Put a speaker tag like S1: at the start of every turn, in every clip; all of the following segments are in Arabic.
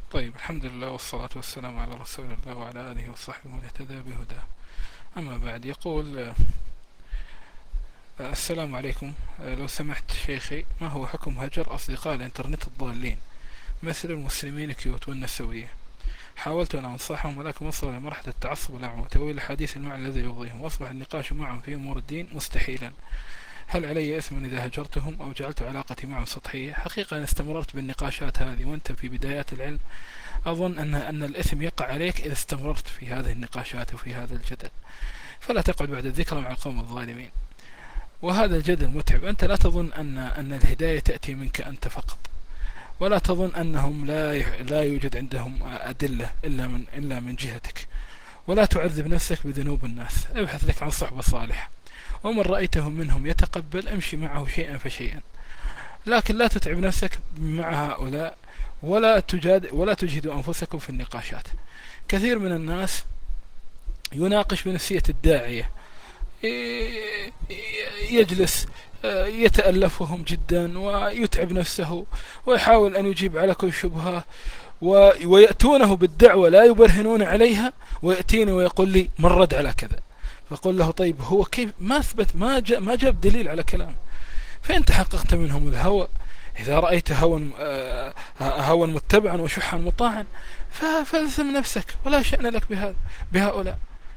S1: طيب، الحمد لله والصلاة والسلام على رسول الله وعلى آله وصحبه من اهتدى بهداه. أما بعد، يقول السلام عليكم. لو سمحت شيخي، ما هو حكم هجر أصدقاء الإنترنت الضالين مثل المسلمين كيوت والنسوية؟ حاولت أن أنصحهم ولكن وصلوا إلى مرحلة التعصب والأعمى وتأويل الحديث المعنى الذي يرضيهم، وأصبح النقاش معهم في أمور الدين مستحيلا. هل علي إثم إذا هجرتهم أو جعلت علاقتي معهم سطحية؟ حقيقة أنا استمررت بالنقاشات هذه وأنت في بدايات العلم. أظن أن الإثم يقع عليك إذا استمررت في هذه النقاشات وفي هذا الجدل، فلا تقعد بعد الذكرى مع القوم الظالمين. وهذا الجدل متعب. أنت لا تظن أن الهداية تأتي منك أنت فقط، ولا تظن أنهم لا يوجد عندهم أدلة إلا من جهتك، ولا تعذب نفسك بذنوب الناس. ابحث لك عن صحبة صالحة، ومن رأيته منهم يتقبل امشي معه شيئا فشيئا، لكن لا تتعب نفسك مع هؤلاء، ولا تجهدوا أنفسكم في النقاشات. كثير من الناس يناقش بنفسية الداعية، يجلس يتألفهم جدا ويتعب نفسه ويحاول أن يجيب على كل شبهة، ويأتونه بالدعوة لا يبرهنون عليها، ويأتيني ويقول لي من رد على كذا. فقل له طيب هو كيف ما أثبت، ما جاب دليل على كلامه. فأنت حققت منهم الهوى. إذا رأيت هوى متبعا وشحا مطاعا فالزم نفسك، ولا شأن لك بهؤلاء.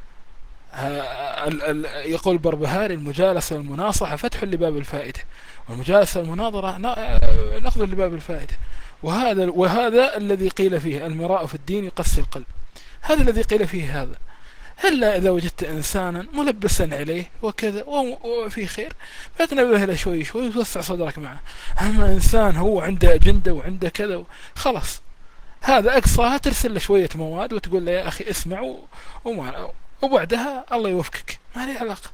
S1: يقول بربهاري: المجالسة والمناصحة فتح لباب الفائدة، والمجالسة والمناظرة نقض لباب الفائدة. وهذا الذي قيل فيه: المراء في الدين يقسي القلب. هذا الذي قيل فيه هذا. هلا إذا وجدت إنسانا ملبسا عليه وكذا وفي خير، فتنبه له شوي شوي وتوسع صدرك معه. أما إنسان هو عنده أجندة وعنده كذا، خلاص هذا أقصاها ترسل له شوية مواد وتقول له يا أخي اسمع، وبعدها الله يوفقك، ما لي علاقة.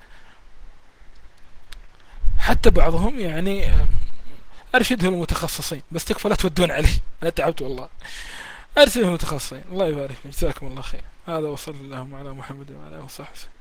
S1: حتى بعضهم يعني أرشدهم المتخصصين، بس تكفى لا تودون عليه، أنا تعبت والله. أرسلهم المتخصصين. الله يبارك فيك، جزاكم الله خير. هذا وصلى اللهم على محمد وعلى آله وصحبه.